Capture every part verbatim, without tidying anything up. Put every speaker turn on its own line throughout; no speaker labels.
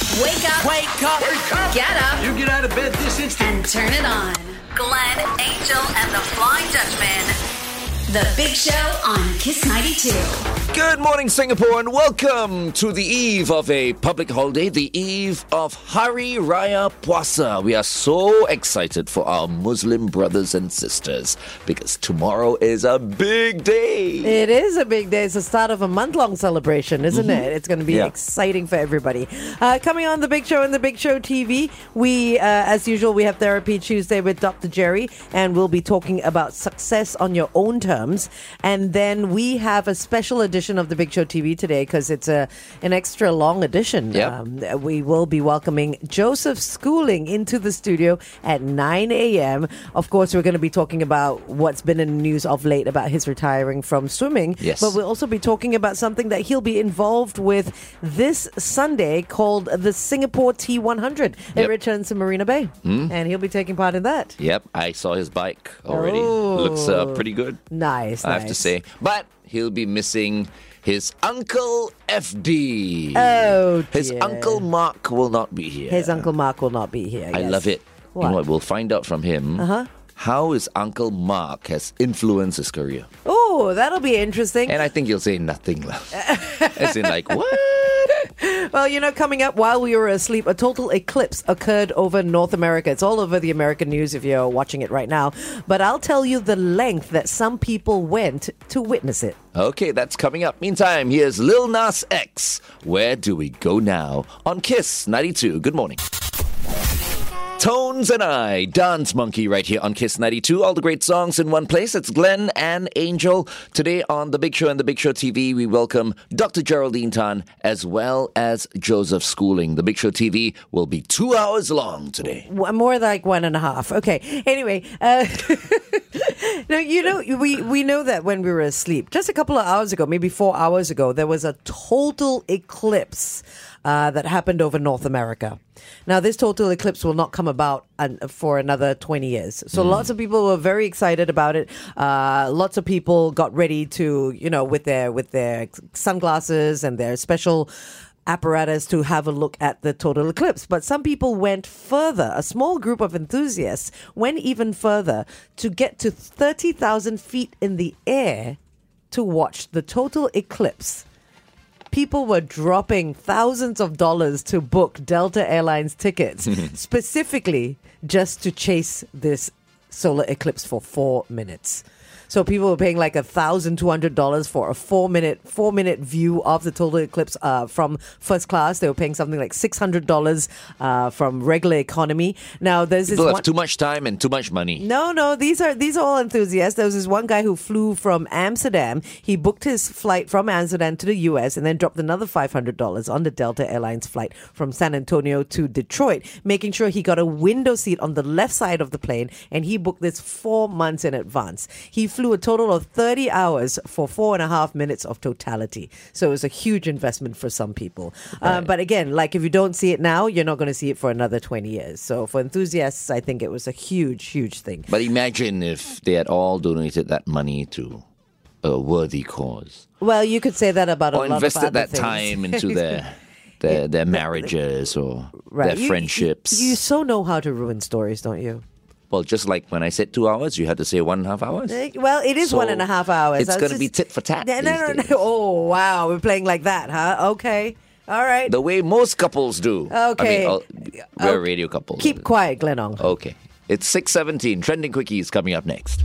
Wake up.
Wake up.
Wake up.
Get up.
You get out of bed this instant.
And turn it on. Glenn, Angel, and the Flying Dutchman. The Big Show on Kiss ninety-two.
Good morning, Singapore, and welcome to the eve of a public holiday, the eve of Hari Raya Puasa. We are so excited for our Muslim brothers and sisters because tomorrow is a big day.
It is a big day. It's the start of a month-long celebration, isn't mm-hmm. it? It's going to be
yeah.
exciting for everybody. Uh, coming on The Big Show and The Big Show T V, we, uh, as usual, we have Therapy Tuesday with Doctor Jerry, and we'll be talking about success on your own terms. And then we have a special edition of The Big Show T V today because it's a an extra long edition.
Yep.
Um, we will be welcoming Joseph Schooling into the studio at nine a.m. Of course, we're going to be talking about what's been in the news of late about his retiring from swimming.
Yes.
But we'll also be talking about something that he'll be involved with this Sunday called the Singapore T one hundred. It
Yep.
returns to Marina Bay.
Mm.
And he'll be taking part in that.
Yep, I saw his bike already.
Oh.
Looks uh, pretty good.
Nice,
I have
nice.
to say. But he'll be missing his Uncle F D.
Oh,
His
dear.
Uncle Mark will not be here.
His Uncle Mark will not be here.
I
yes.
love it.
What?
You know what? We'll find out from him
Uh-huh.
how his Uncle Mark has influenced his career.
Oh, that'll be interesting.
And I think he'll say nothing. As in like, what?
Well, you know, coming up while we were asleep, a total eclipse occurred over North America. It's all over the American news if you're watching it right now. But I'll tell you the length that some people went to witness it.
Okay, that's coming up. Meantime, here's Lil Nas X. Where do we go now? On Kiss ninety-two. Good morning. Tones and I, Dance Monkey, right here on Kiss ninety-two. All the great songs in one place. It's Glenn and Angel. Today on The Big Show and The Big Show T V, we welcome Doctor Geraldine Tan as well as Joseph Schooling. The Big Show T V will be two hours long today.
More like one and a half. Okay. Anyway, uh, now, you know, we, we know that when we were asleep, just a couple of hours ago, maybe four hours ago, there was a total eclipse uh, that happened over North America. Now, this total eclipse will not come about an, for another twenty years. So mm. lots of people were very excited about it. Uh, lots of people got ready to, you know, with their with their sunglasses and their special apparatus to have a look at the total eclipse. But some people went further. A small group of enthusiasts went even further to get to thirty thousand feet in the air to watch the total eclipse. People were dropping thousands of dollars to book Delta Airlines tickets specifically just to chase this solar eclipse for four minutes. So people were paying like one thousand two hundred dollars for a four-minute four-minute view of the total eclipse uh, from first class. They were paying something like six hundred dollars uh, from regular economy. Now, there's
People
this
have
one...
too much time and too much money.
No, no, these are these are all enthusiasts. There was this one guy who flew from Amsterdam. He booked his flight from Amsterdam to the U S and then dropped another five hundred dollars on the Delta Airlines flight from San Antonio to Detroit, making sure he got a window seat on the left side of the plane, and he booked this four months in advance. He flew a total of thirty hours for four and a half minutes of totality. So it was a huge investment for some people. Right. Uh, but again, like if you don't see it now, you're not going to see it for another twenty years. So for enthusiasts, I think it was a huge, huge thing.
But imagine if they had all donated that money to a worthy cause.
Well, you could say that about a
or
lot of other things. Or
invested that time into their... Their, their marriages or
right.
their
you,
friendships.
You, you so know how to ruin stories, don't you?
Well, just like when I said two hours, you had to say one and a half hours.
Well, it is
so
one and a half hours.
It's going to be tit for tat.
No, no, no, no. Oh, wow. We're playing like that, huh? Okay. All right.
The way most couples do.
Okay.
I mean, we're
okay.
radio couples.
Keep quiet, Glenong.
Okay. It's six seventeen. Trending Quickies coming up next.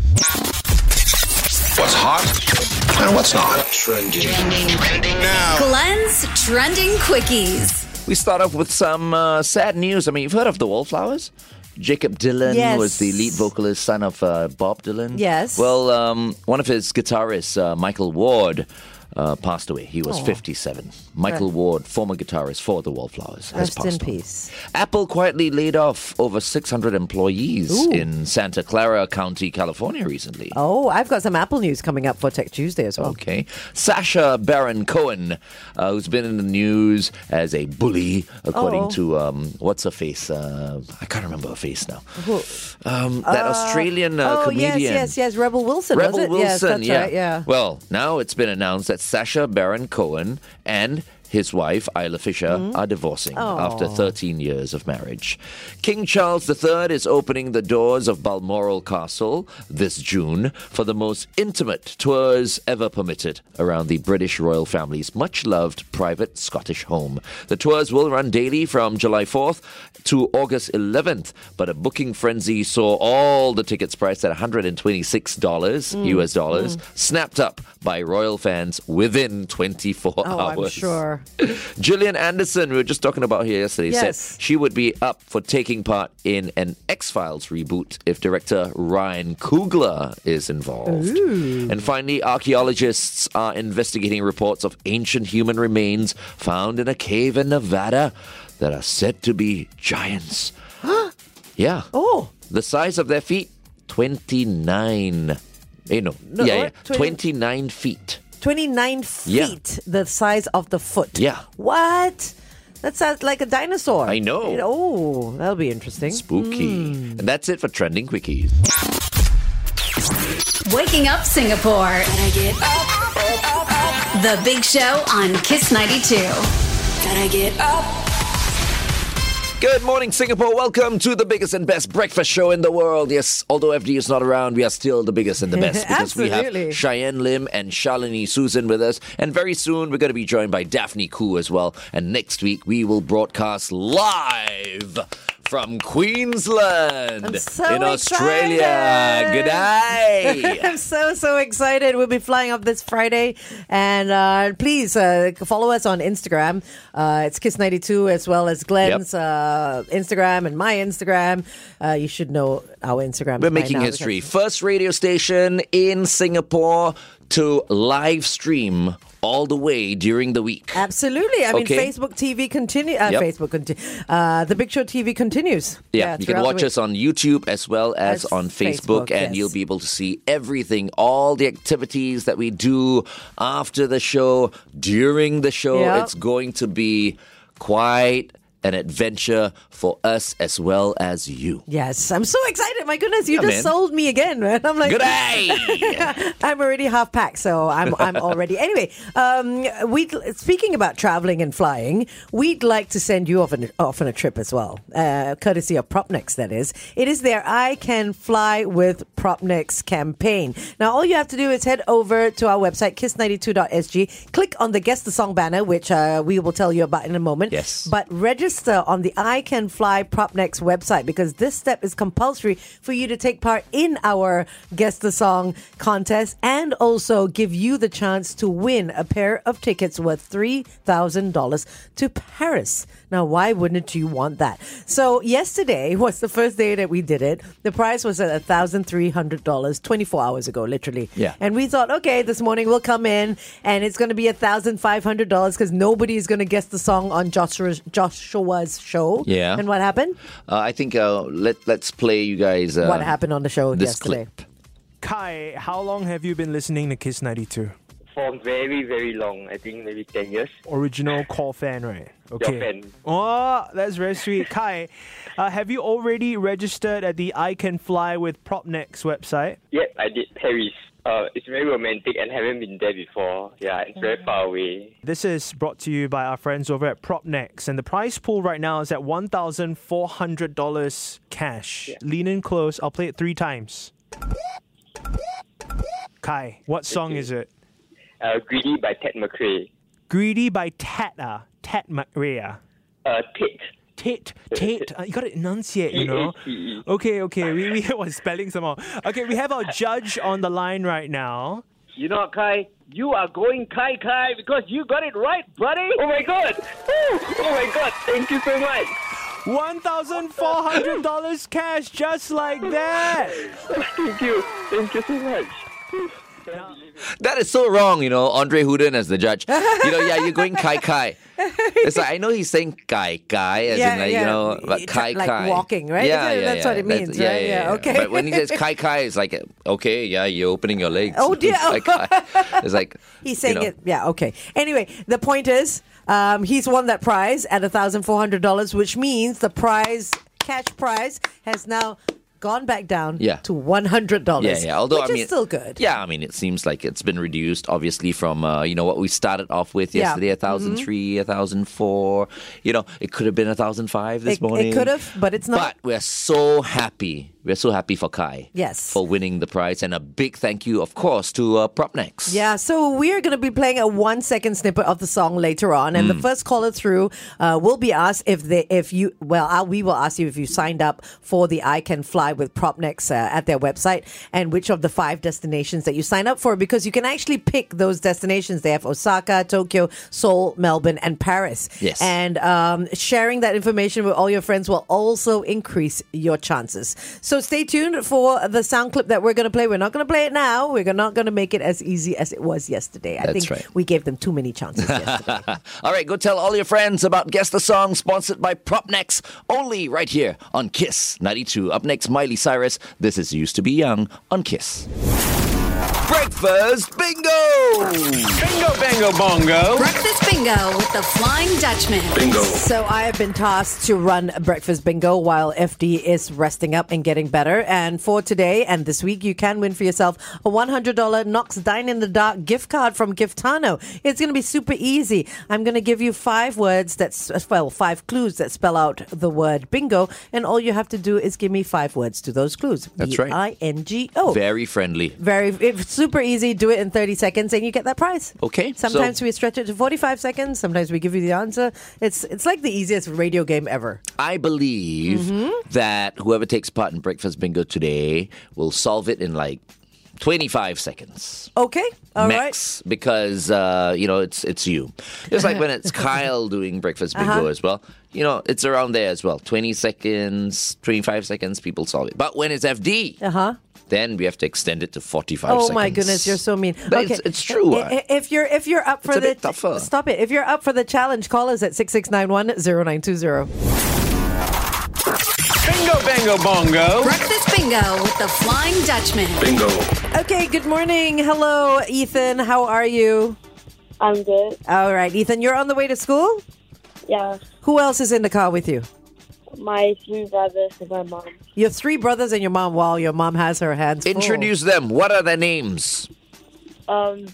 What's hot and what's not. Trending. Trending. Trending now.
Glenn's Trending Quickies.
We start off with some uh, sad news. I mean, you've heard of the Wallflowers? Jacob Dylan
yes.
was the lead vocalist, son of uh, Bob Dylan.
Yes.
Well, um, one of his guitarists, uh, Michael Ward, uh, passed away. He was
oh.
fifty-seven. Michael
right.
Ward, former guitarist for the Wallflowers, has
Rest
passed
in
on.
peace.
Apple quietly laid off over six hundred employees
Ooh.
in Santa Clara County, California recently.
Oh, I've got some Apple news coming up for Tech Tuesday as well.
Okay. Sacha Baron Cohen, uh, who's been in the news as a bully, according
Oh.
to, um, what's her face? Uh, I can't remember her face now. Um, that
Uh,
Australian uh,
oh,
comedian.
yes, yes, yes. Rebel Wilson,
Rebel
was it?
Wilson,
yes, that's
yeah.
right, yeah.
Well, now it's been announced that Sacha Baron Cohen and his wife, Isla Fisher, mm-hmm. are divorcing Aww. after thirteen years of marriage. King Charles the Third is opening the doors of Balmoral Castle this June for the most intimate tours ever permitted around the British royal family's much-loved private Scottish home. The tours will run daily from July fourth to August eleventh, but a booking frenzy saw all the tickets priced at one hundred twenty-six dollars mm. U S dollars, mm. snapped up by royal fans within twenty-four
oh,
hours.
I'm sure.
Gillian Anderson, we were just talking about here yesterday,
yes.
said she would be up for taking part in an X-Files reboot if director Ryan Coogler is involved.
Ooh.
And finally, archaeologists are investigating reports of ancient human remains found in a cave in Nevada that are said to be giants. yeah.
Oh.
The size of their feet, twenty-nine. You know,
no,
yeah,
what?
yeah.
twenty
twenty-nine feet.
twenty-nine feet,
Yeah.
the size of the foot.
Yeah.
What? That sounds like a dinosaur.
I know.
Oh, that'll be interesting.
Spooky.
Mm.
And that's it for Trending Quickies.
Waking up Singapore. Gotta get up, up, up. The Big Show on Kiss ninety-two. Gotta get up.
Good morning, Singapore. Welcome to the biggest and best breakfast show in the world. Yes, although F D is not around, we are still the biggest and the best because we
Absolutely.
have Cheyenne Lim and Shalini Susan with us. And very soon, we're going to be joined by Daphne Koo as well. And next week, we will broadcast live from Queensland
I'm so
in Australia.
excited.
Good day.
I'm so, so excited. We'll be flying up this Friday. And uh, please uh, follow us on Instagram. Uh, it's Kiss ninety-two as well as Glenn's
Yep.
uh, Instagram and my Instagram. Uh, you should know our Instagram.
We're making
now
history.
because-
First radio station in Singapore to live stream all the way during the week.
Absolutely. I mean,
Okay.
Facebook T V continue. Uh,
Yep.
Facebook conti- uh, The Big Show T V continues.
Yeah, you can
throughout the
watch
week.
us on YouTube as well as,
As
on Facebook,
Facebook,
and
yes.
you'll be able to see everything, all the activities that we do after the show, during the show.
Yep.
It's going to be quite an adventure for us as well as you.
Yes, I'm so excited. My goodness, you
Yeah,
just
man.
sold me again, man. I'm like,
Good day!
I'm already half packed, so I'm I'm all ready. Anyway, um, we speaking about traveling and flying, we'd like to send you off on, off on a trip as well, uh, courtesy of Propnex. That is, it is their I Can Fly with Propnex campaign. Now, all you have to do is head over to our website kiss ninety-two dot s g, click on the Guess the Song banner, which uh, we will tell you about in a moment.
Yes.
But register on the I Can Fly Propnex website because this step is compulsory for you to take part in our Guess the Song contest and also give you the chance to win a pair of tickets worth three thousand dollars to Paris. Now, why wouldn't you want that? So yesterday was the first day that we did it. The price was at one thousand three hundred dollars twenty-four hours ago, literally.
Yeah.
And we thought, okay, this morning we'll come in and it's going to be one thousand five hundred dollars because nobody is going to guess the song on Joshua's, Joshua's show.
Yeah.
And what happened?
Uh, I think uh, let, let's play you guys uh,
what happened on the show
this
yesterday?
clip.
Kai, how long have you been listening to Kiss ninety-two?
For very, very long. I think maybe ten years.
Original core fan, right? Okay.
fan.
Oh, that's very sweet. Kai, uh, have you already registered at the I Can Fly with Propnex website?
Yep, I did Paris. Uh, it's very romantic and haven't been there before. Yeah, it's very far away.
This is brought to you by our friends over at Propnex, and the prize pool right now is at one thousand four hundred dollars cash.
Yeah.
Lean in close. I'll play it three times. Kai, what song
Okay.
is it?
Uh, Greedy by Ted McRae.
Greedy by Tat, uh, Tat McRae.
Uh, Tit.
Tit, Tit. Uh, you got to enunciate, you know.
T H T E.
Okay, okay. We we was spelling somehow. Okay, we have our judge on the line right now.
You know what, Kai? You are going Kai Kai because you got it right, buddy.
Oh my god! Oh my god! Thank you so much!
One thousand four hundred dollars cash, just like that.
Thank you. Thank you so much.
That is so wrong, you know, Andre Huden as the judge. You know, yeah, you're going Kai Kai. It's like, I know he's saying Kai Kai, as in, like, you know, but
It's
Kai
like
Kai.
walking, right?
Yeah,
Isn't it?
yeah,
That's
yeah.
what it
That's-
means,
yeah,
right?
yeah,
Yeah,
yeah.
okay.
But when he says Kai Kai, it's like, okay, yeah, you're opening your legs.
Oh, dear.
Kai Kai. It's like,
He's saying
you know,
it. Yeah, okay. Anyway, the point is, um, he's won that prize at one thousand four hundred dollars, which means the prize, cash prize, has now gone back down
Yeah.
to one hundred dollars.
Yeah, yeah. Although
which
I mean,
is still good.
Yeah, I mean, it seems like it's been reduced, obviously, from uh, you know what we started off with
Yeah.
yesterday, a thousand three, a thousand four. You know, it could have been a thousand five this
It,
morning.
it could have, but it's not.
But we're so happy. We're so happy for Kai.
Yes.
For winning the prize, and a big thank you, of course, to uh, Propnex.
Yeah, so we are going to be playing a one-second snippet of the song later on, and the first caller through uh, will be asked if they, if you, well, uh, we will ask you if you signed up for the I Can Fly with Propnex uh, at their website, and which of the five destinations that you sign up for, because you can actually pick those destinations. They have Osaka, Tokyo, Seoul, Melbourne, and Paris.
Yes.
And um, sharing that information with all your friends will also increase your chances. So stay tuned for the sound clip that we're going to play. We're not going to play it now. We're not going to make it as easy as it was yesterday. I
That's
think
right.
we gave them too many chances yesterday.
All right, go tell all your friends about Guess the Song, sponsored by Propnex, only right here on Kiss ninety-two. Up next, Miley Cyrus. This is Used to Be Young on Kiss. Breakfast Bingo!
Bingo, bango, bongo.
Breakfast Bingo with the Flying Dutchman.
Bingo.
So I have been tasked to run Breakfast Bingo while F D is resting up and getting better. And for today and this week, you can win for yourself a one hundred dollars Knox Dine in the Dark gift card from Giftano. It's going to be super easy. I'm going to give you five words that's, well, five clues that spell out the word bingo. And all you have to do is give me five words to those clues.
That's right.
B I N G O.
Very friendly.
Very, it's super easy. Do it in thirty seconds and you get that prize.
Okay,
Sometimes
so-
we stretch it to forty-five seconds. Sometimes we give you the answer. It's it's like the easiest radio game ever.
I believe
Mm-hmm.
that whoever takes part in Breakfast Bingo today will solve it in like twenty-five seconds.
Okay. All right.
max, because uh, you know it's it's you. Just like when it's Kyle doing Breakfast Bingo
Uh-huh.
as well. You know, it's around there as well. Twenty seconds, twenty-five seconds, people solve it. But when it's F D,
Uh-huh.
then we have to extend it to forty-five
Oh
seconds.
my goodness, you're so mean.
But it's- it's true,
I-
uh.
I- If you're if you're up for
It's a
the
bit tougher.
stop it. If you're up for the challenge, call us at six six nine one zero nine two zero.
Bingo, bango, bongo.
Breakfast Bingo with the Flying Dutchman.
Bingo.
Okay. Good morning. Hello, Ethan. How are you?
I'm good.
All right, Ethan. You're on the way to school.
Yeah.
Who else is in the car with you?
My three brothers and my mom.
You have three brothers and your mom. While your mom has her hands full.
Introduce them. What are their names?
Um,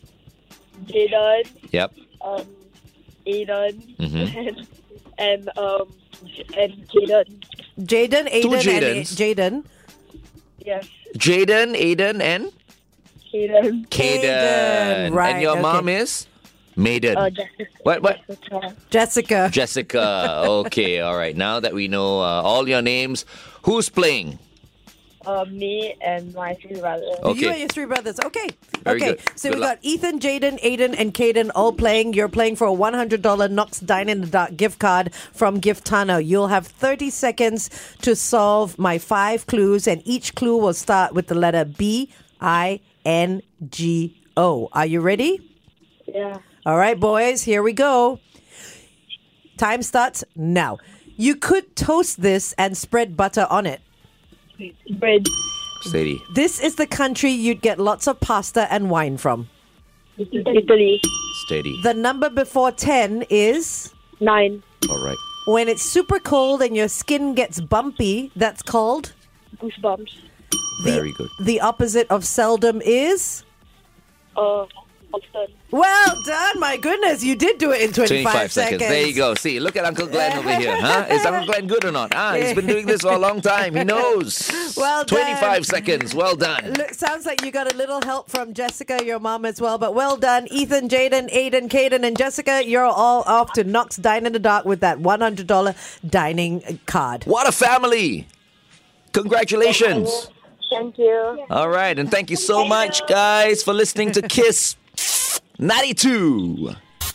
Jaden,
Yep.
um, Aiden,
Mhm.
and, and um, and Jaden.
Jaden, Aiden, and
Jadens.
Jaden.
Yes,
Jaden, Aiden, and
Jaden.
Kaden.
Right,
And your
okay.
mom is? Maiden.
Uh, Jessica.
What, what?
Jessica.
Jessica.
Jessica. Okay, all right. Now that we know uh, all your names, who's playing?
Uh, me and my three brothers.
Okay.
You and your three brothers. Okay.
Very
okay.
good.
So
Good
we
luck.
got Ethan, Jaden, Aiden, and Kaden all playing. You're playing for a one hundred dollars Knox Dine in the Dark gift card from Giftano. You'll have thirty seconds to solve my five clues, and each clue will start with the letter B I N G O. Are you ready?
Yeah.
All right, boys, here we go. Time starts now. You could toast this and spread butter on it.
Bread.
Steady.
This is the country you'd get lots of pasta and wine from.
Italy.
Steady.
The number before ten is
Nine.
All right.
when it's super cold and your skin gets bumpy, that's called
Goosebumps.
Very good.
the opposite of seldom is.
Uh, often.
Well done, my goodness, you did do it in twenty-five,
twenty-five seconds. There you go. See, look at Uncle Glenn over here. Huh? Is Uncle Glenn good or not? Ah, he's been doing this for a long time. He knows.
Well done.
twenty-five seconds. Well done.
Look, sounds like you got a little help from Jessica, your mom as well. But well done, Ethan, Jaden, Aiden, Kaden, and Jessica. You're all off to Knox Dine in the Dark with that one hundred dollars dining card.
What a family. Congratulations.
Thank you.
All right. And thank you so much, guys, for listening to Kiss ninety-two.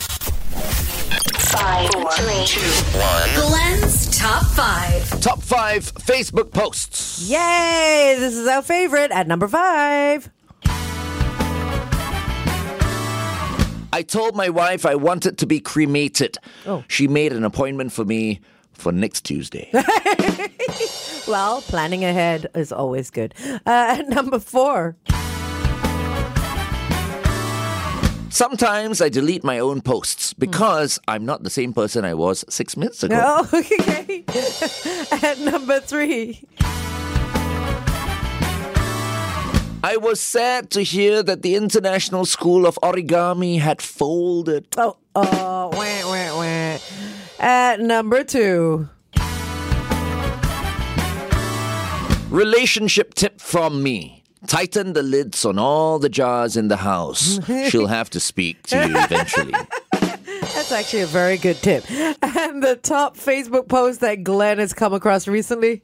Five, four, three, two, one. Glenn's Top five.
Top five Facebook posts.
Yay! This is our favorite at number five.
I told my wife I wanted to be cremated.
Oh.
She made an appointment for me for next Tuesday.
Well, planning ahead is always good. Uh, number four.
Sometimes I delete my own posts because I'm not the same person I was six minutes ago.
Oh, okay. At number three.
I was sad to hear that the International School of Origami had folded.
Oh, oh, wah, wah, wah. At number two.
Relationship tip from me. Tighten the lids on all the jars in the house. She'll have to speak to you eventually.
That's actually a very good tip. And the top Facebook post that Glenn has come across recently.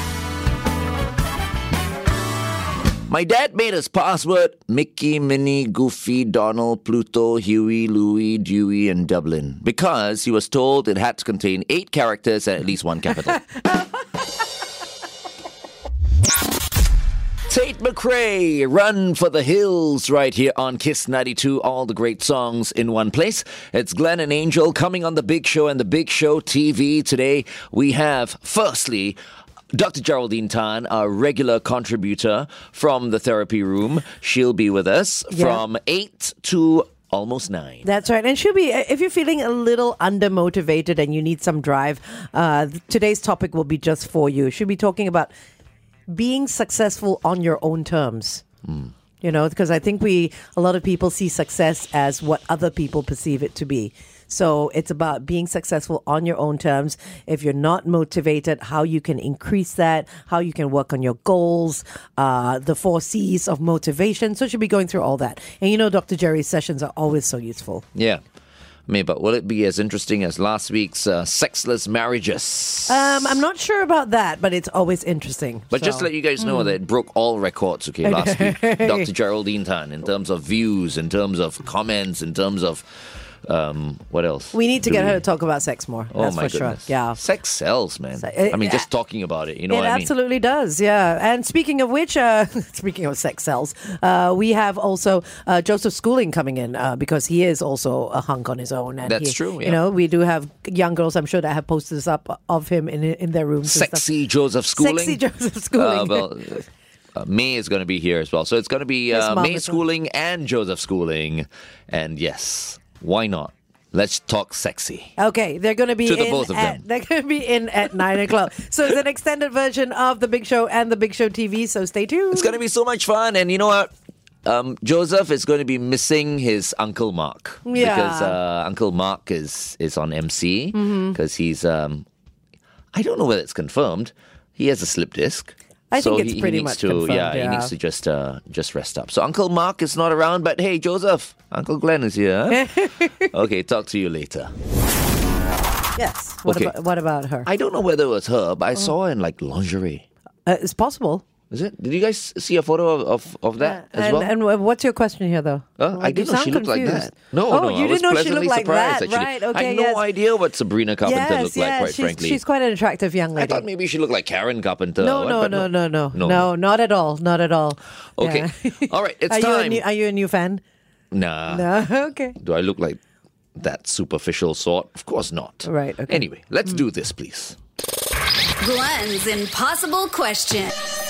My dad made his password Mickey, Minnie, Goofy, Donald, Pluto, Huey, Louie, Dewey, and Dublin because he was told it had to contain eight characters and at least one capital. Tate McRae, Run for the Hills, right here on Kiss ninety-two. All the great songs in one place. It's Glenn and Angel coming on The Big Show and The Big Show T V. Today we have, firstly, Doctor Geraldine Tan, our regular contributor from the therapy room. She'll be with us
Yeah.
from eight to almost nine.
That's right. And should be, if you're feeling a little undermotivated and you need some drive, uh, today's topic will be just for you. Should be talking about being successful on your own terms.
Mm.
You know, because I think we, a lot of people see success as what other people perceive it to be. So it's about being successful on your own terms. If you're not motivated, how you can increase that, how you can work on your goals, uh, the four C's of motivation. So she'll be going through all that. And you know, Doctor Jerry's sessions are always so useful.
Yeah. I mean, but will it be as interesting as last week's uh, sexless marriages?
Um, I'm not sure about that, but it's always interesting.
But
so.
just to let you guys know that it broke all records, okay, last week. Doctor Geraldine Tan, in terms of views, in terms of comments, in terms of, um, what else?
We need to
Do
get
we-
her to talk about sex more.
Oh
That's
my
for
goodness.
sure. Yeah.
Sex sells, man.
Se-
I mean,
uh,
just talking about it, you know
it
what I mean?
absolutely does, yeah. And speaking of which, uh, speaking of sex cells, uh, we have also uh, Joseph Schooling coming in uh, because he is also a hunk on his own. And
That's
he-
true, yeah.
You know, we do have young girls, I'm sure, that have posters up of him in in their rooms. and stuff.
Sexy Joseph Schooling.
Sexy Joseph Schooling.
Uh, well, uh, May is going to be here as well. So it's going to be
His
uh,
mom
May
as well.
Schooling and Joseph Schooling. And yes, why not? Let's talk sexy.
Okay, they're going to be
To the
in
both of
at,
them.
they're going to be in at nine o'clock. So it's an extended version of the Big Show and the Big Show T V. So stay tuned.
It's going to be so much fun. And you know what? Um, Joseph is going to be missing his Uncle Mark.
Yeah.
Because uh, Uncle Mark is, is on M C. Because he's, um, I don't know whether it's confirmed. He has a slip disc.
I think
so
it's
he,
pretty
he needs
much
to,
confirmed,
yeah,
yeah.
he needs to just uh, just rest up. So Uncle Mark is not around, but hey, Joseph, Uncle Glenn is here. huh? Okay, talk to you later.
Yes. What
Okay.
about what about her?
I don't know whether it was her,
Oh.
but I saw her in like lingerie.
Uh, it's possible.
Is it? Did you guys see a photo of, of, of that as
and,
well?
and uh, what's your question here, though?
Huh? I
You
didn't know she
sound
looked like
confused.
that. No,
oh,
no,
you
I was
didn't know she
pleasantly
looked like
surprised,
that,
actually.
right? Okay,
I had no
yes.
idea what Sabrina Carpenter
yes,
looked
yes,
like, quite
she's,
frankly.
she's quite an attractive young
I
lady.
thought maybe she looked like Karen Carpenter.
no,
What?
no,
But
no, no, no,
No.
no, not at all, not at all.
Okay.
Yeah.
All right, it's
are You a
time.
new, are you a new fan?
Nah.
No, okay.
Do I look like that superficial sort? Of course not.
Right, okay.
Anyway, let's do this, please.
Glenn's Impossible Question.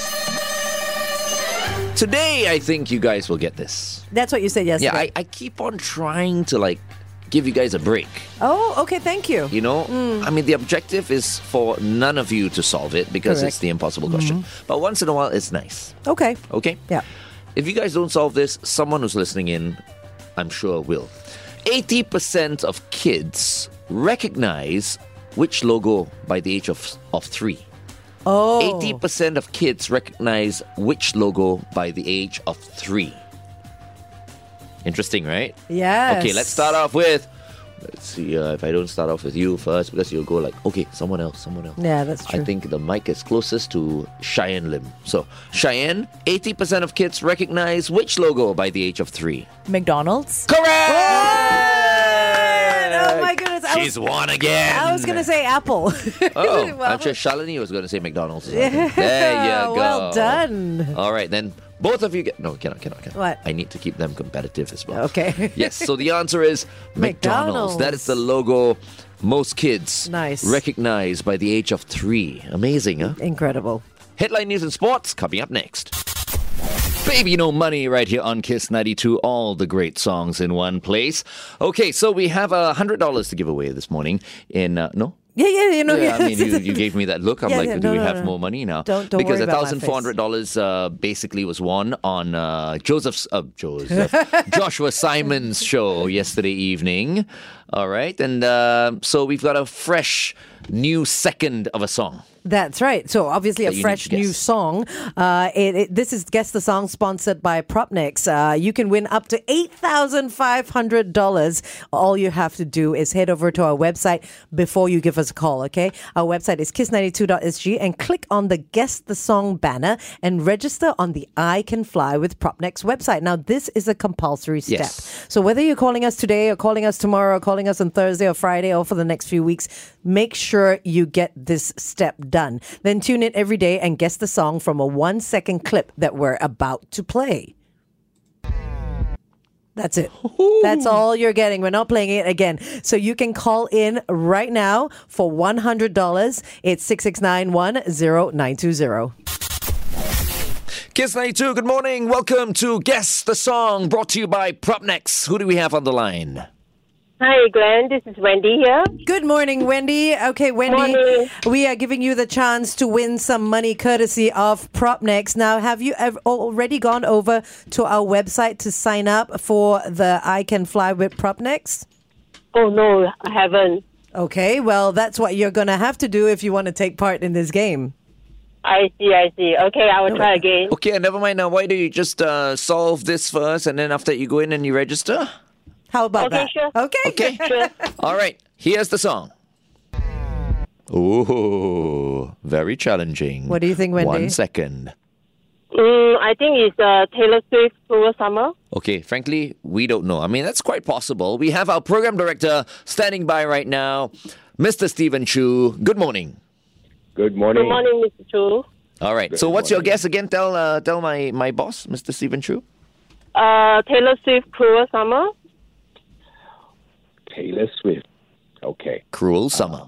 Today, I think you guys will get this.
That's what you said yesterday.
Yeah, I, I keep on trying to, like, give you guys a break.
oh, okay, thank you.
You know, I mean, the objective is for none of you to solve it because
Correct.
it's the impossible question. But once in a while, it's nice.
Okay.
Okay?
Yeah.
If you guys don't solve this, someone who's listening in, I'm sure will. eighty percent of kids recognize which logo by the age of, of three.
Oh.
eighty percent of kids recognize which logo by the age of three. Interesting, right?
Yes.
Okay, let's start off with, let's see, uh, if I don't start off with you first, because you'll go like, okay, someone else, someone else.
Yeah, that's true.
I think the mic is closest to Cheyenne Lim. So, Cheyenne, eighty percent of kids recognize which logo by the age of three?
McDonald's.
Correct!
Oh my goodness. I
She's
was,
won again.
I was going to say Apple.
Oh,
Well,
I'm sure Shalini was going to say McDonald's. Or something. There you go.
Well done.
All right, then both of you get. No, cannot, cannot, cannot.
What?
I need to keep them competitive as well.
Okay.
Yes, so the answer is McDonald's.
McDonald's.
That is the logo most kids
Nice.
recognize by the age of three. Amazing, huh?
Incredible.
Headline news and sports coming up next. Baby No Money right here on Kiss ninety-two. All the great songs in one place. Okay, so we have a one hundred dollars to give away this morning in... Uh, no?
Yeah, yeah, you know.
Yeah, I mean,
yeah.
you, you gave me that look. I'm
Yeah,
like,
yeah,
do
no,
we
no,
have
no.
more money now?
Don't- don't
because
worry
a
about my
thousand four hundred dollars uh, basically was won on uh, Joseph's uh, Joseph Joshua Simon's show yesterday evening. All right, and uh, so we've got a fresh new second of a song.
That's right. So obviously a
That you need
fresh
to guess.
new song. Uh, it, it, this is Guess the Song sponsored by Propnex. Uh, you can win up to eight thousand five hundred dollars. All you have to do is head over to our website before you give us a call, okay? Our website is kiss ninety-two dot s g and click on the Guess the Song banner and register on the I Can Fly with Propnex website. Now, this is a compulsory step.
Yes.
So whether you're calling us today or calling us tomorrow or calling us on Thursday or Friday or for the next few weeks, make sure you get this step done. Then tune in every day and guess the song from a one second clip that we're about to play. That's it. That's all you're getting. We're not playing it again. So you can call in right now for one hundred dollars. It's six six nine one zero nine two zero.
Kiss ninety-two, good morning. Welcome to Guess the Song, brought to you by Propnex. Who do we have on the line?
Hi, Glenn. This is Wendy here.
Good morning, Wendy. Okay, Wendy,
Morning.
we are giving you the chance to win some money courtesy of Propnex. Now, have you ever already gone over to our website to sign up for the I Can Fly with Propnex?
Oh, no, I haven't.
Okay, well, that's what you're going to have to do if you want to take part in this game.
I see, I see. Okay, I will try again.
Okay, never mind now. Why don't you just uh, solve this first, and then after that you go in and you register?
How about
Okay,
that?
sure.
Okay.
Okay.
Sure.
All right, here's the song. Ooh, very challenging.
What do you think, Wendy?
One second.
Mm, I think it's uh, Taylor Swift, Cruel Summer.
Okay, frankly, we don't know. I mean, that's quite possible. We have our program director standing by right now, Mister Stephen Chu. Good morning.
Good morning.
Good morning, Mister Chu.
All right. So, what's your guess again? Tell uh, tell my, my boss, Mister Stephen Chu.
Uh, Taylor Swift, Cruel Summer.
Taylor Swift. Okay.
Cruel Summer.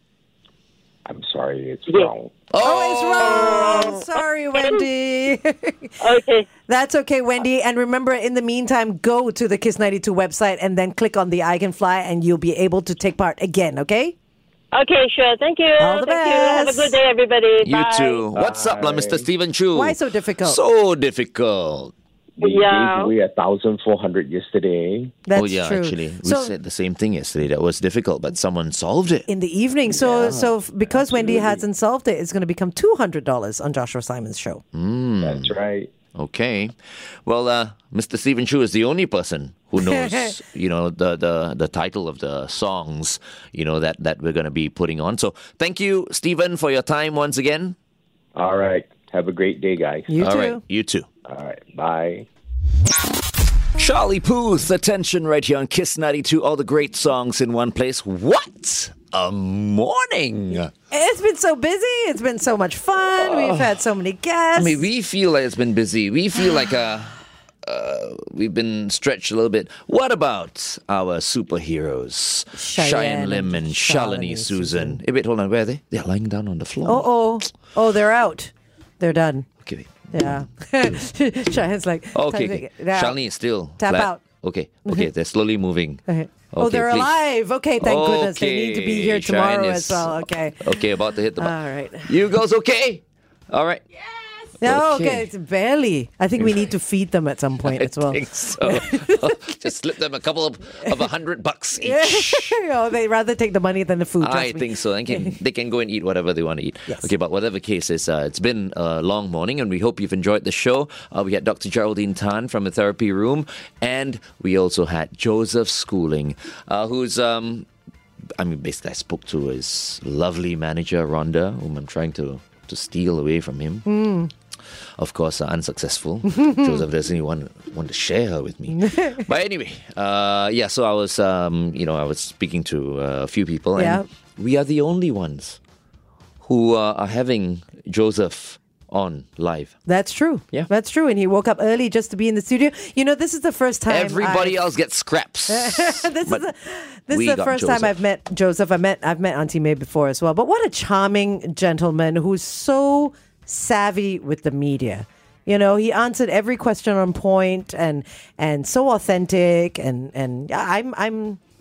I'm sorry, it's
Yeah.
wrong.
Oh, it's wrong. Sorry, Wendy.
Okay.
That's okay, Wendy. And remember, in the meantime, go to the Kiss ninety-two website and then click on the I Can Fly and you'll be able to take part again, okay?
Okay, sure. Thank you.
All the
Thank you. Have a
best.
good day, everybody.
You
Bye.
too. What's up, lah, Mister Stephen Chu?
Why so difficult?
So difficult.
We
Yeah.
gave away a thousand four hundred yesterday.
That's
oh yeah,
true.
actually, we
so,
said the same thing yesterday. That was difficult, but someone solved it.
in the evening. So, so f- because Wendy hasn't solved it, it's going to become two hundred dollars on Joshua Simon's show.
Hmm.
That's right.
Okay. Well, uh, Mister Stephen Chu is the only person who knows, you know, the, the, the title of the songs, you know, that, that we're going to be putting on. So thank you, Stephen, for your time once again.
All right. Have a great day, guys.
You
All
too.
right. You too.
All right. Bye.
Charlie Puth's attention right here on Kiss ninety-two. All the great songs in one place. What a morning.
It's been so busy. It's been so much fun. We've had so many guests.
I mean, we feel like it's been busy. We feel like uh, uh, we've been stretched a little bit. What about our superheroes?
Cheyenne
Lim and
and
Shalini
Shalini
Susan.
Susan.
Hey, wait, hold on. Where are they? They're lying down on the floor.
oh, oh. Oh, they're out. They're done.
Okay, wait.
Yeah. Cheyenne's like,
Oh, okay,
time to
okay.
get out.
Shalini is still
Tap
flat.
out.
Okay, okay. They're slowly moving.
Okay. Oh,
Okay,
they're
please.
alive. Okay, thank goodness. They need to be here
Okay,
tomorrow
Cheyenne
as
is-
well. Okay.
Okay, about to hit the button.
All right.
You girls okay? All right.
No,
Okay.
okay. It's barely. I think we need to feed them at some point as well.
I think so. Just slip them a couple of, of a hundred bucks each.
oh, they rather take the money than the food.
I
trust me.
think so. They can, they can go and eat whatever they want to eat.
Yes.
Okay, but whatever case is, uh, it's been a long morning and we hope you've enjoyed the show. Uh, we had Doctor Geraldine Tan from the therapy room and we also had Joseph Schooling, uh, who's... Um, I mean, basically, I spoke to his lovely manager, Rhonda, whom I'm trying to, to steal away from him.
Mm.
Of course, uh, unsuccessful. Joseph doesn't even want, want to share her with me. But anyway, uh, yeah, so I was, um, you know, I was speaking to uh, a few people, and
Yeah.
we are the only ones who uh, are having Joseph on live.
That's true.
Yeah.
That's true. And he woke up early just to be in the studio. You know, this is the first time.
Everybody
I've-
else gets scraps.
this is
But
the, this
we
is the
got
first
Joseph.
time I've met Joseph. I met I've met Auntie May before as well. But what a charming gentleman who's so savvy with the media. You know, he answered every question on point and and so authentic and and yeah, I'm I'm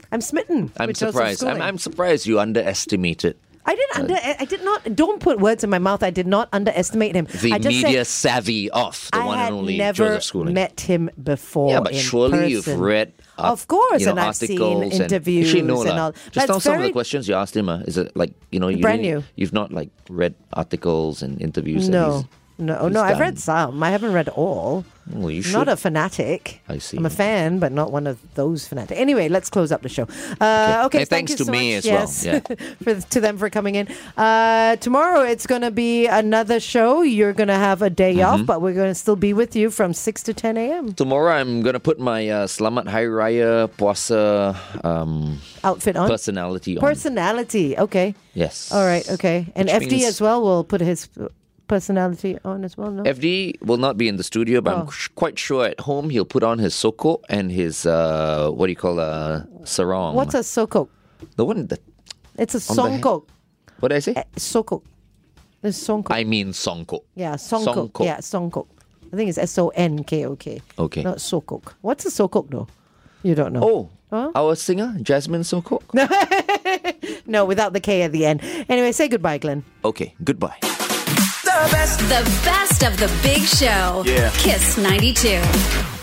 I'm smitten.
I'm
with Joseph
surprised. I'm,
Schooling.
I'm surprised you underestimated
I didn't under. I did not. Don't put words in my mouth. I did not underestimate him.
the
I just
media
said
savvy of the
I
one
had
and only
never
Joseph Schooling.
met him before.
Yeah, but
in
surely you've
person.
read, uh,
Of course,
you know,
and I've seen
articles and-
interviews
Actually, no,
and
lah.
all.
Just
But
now,
it's
some of the
very-
questions you asked him, uh, is it like you know, you
Brand
didn't-
new.
You've not like read articles and interviews. that
No,
he's-
no,
he's
no. I've
done.
read some. I haven't read all.
Well, you
I'm
should.
not a fanatic.
I see.
I'm a fan, but not one of those fanatics. Anyway, let's close up the show. Uh, okay,
And
thank
thanks
you
to
so
me
much.
as well.
Yes,
Yeah.
for, to them for coming in. Uh, tomorrow it's going to be another show. You're going to have a day
Mm-hmm.
off, but we're going to still be with you from six to ten a.m.
Tomorrow, I'm gonna put my uh, Selamat Hari Raya Puasa um,
Outfit on.
personality on.
Personality. Okay.
Yes.
All right. Okay. And
Which
F D
means-
as well will put his personality on as well. No.
F D will not be in the studio, but
Oh.
I'm sh- quite sure at home he'll put on his soko and his uh, what do you call uh, sarong?
What's a sokok?
the one that
It's a
On the head.
songkok.
what did I say?
Eh, Sokok. It's songkok.
I mean songko.
Yeah, songkok.
Songkok.
Yeah, songkok. I think it's S O N K O K.
Okay.
Not sokok. What's a sokok though? You don't know.
Oh,
Huh?
our singer Jasmine Sokok.
No, without the K at the end. Anyway, say goodbye, Glenn.
Okay, goodbye.
The best of the Big Show.
Yeah.
Kiss ninety-two.